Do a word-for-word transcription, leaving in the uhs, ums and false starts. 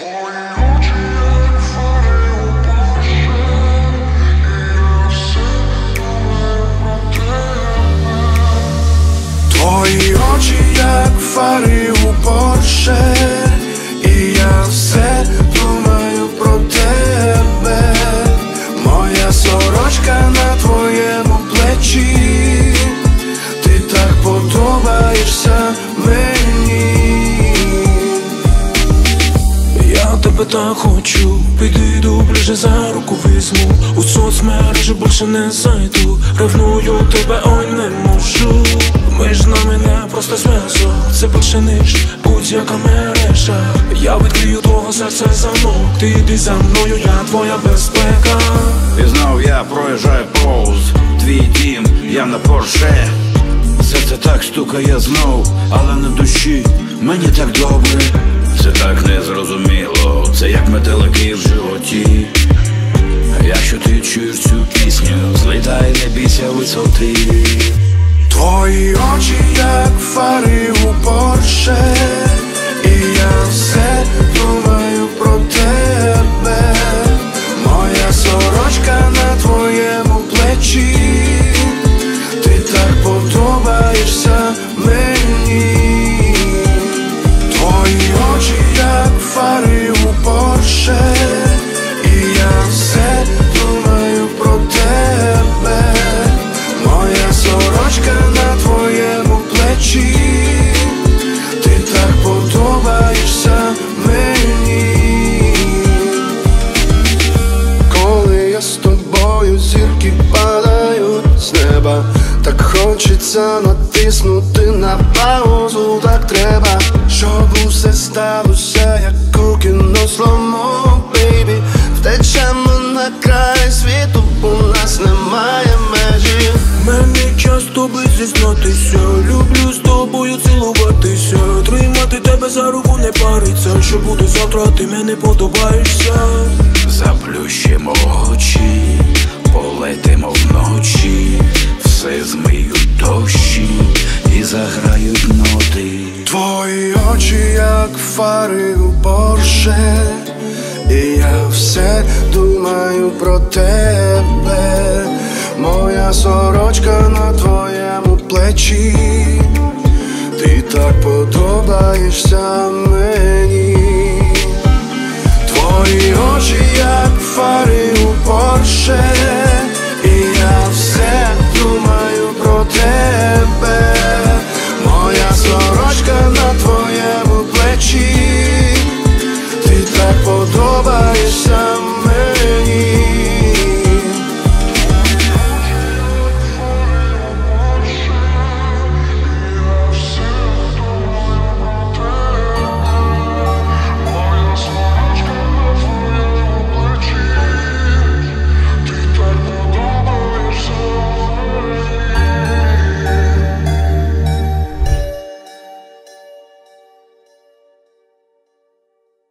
Твої очі, як фари у Порше, і я все думаю про тебе. Моя сорочка на твоєму плечі, ти так подобаєшся мені. Я тебе так хочу, підійду ближе, за руку візьму. У соцмережі більше не зайду, ревную тебе, ой, не можу. Між нами не просто зв'язок, це більше ніж будь-яка мережа. Я відкрию твого серця замок, ти йди за мною, я твоя безпека. І знов я проїжджаю повз твій дім, я на Порше. Серце так стукає знов, але на душі мені так добре. Це так незрозуміло, це як метелики в животі. Якщо ти чуєш цю пісню, злітай, не бійся висоти. Твої очі, як фари у Порше, і я все думаю про тебе. Моя сорочка на твоєму плечі, ти так подобаєшся мені. Твої очі, як фари у Порше, і я все думаю про тебе. Моя сорочка на твоєму плечі, ти так подобаєшся мені. Коли я з тобою, зірки падають з неба, так хочеться натиснути на паузу, так треба, щоб усе сталося, як у кіно сломо, бейбі. Втечемо на край світу, у нас немає межі. Мені час тобі зізнатися, люблю з тобою цілуватися. Тримати тебе за руку, не париться, що буде завтра, ти мені подобаєшся. Заплющимо очі, полетимо вночі, все змиють дощі і заграють ноти. Твої очі, як фари у Порше, і я все думаю про тебе. Моя сорочка на твоєму плечі, ти так подобаєшся мені.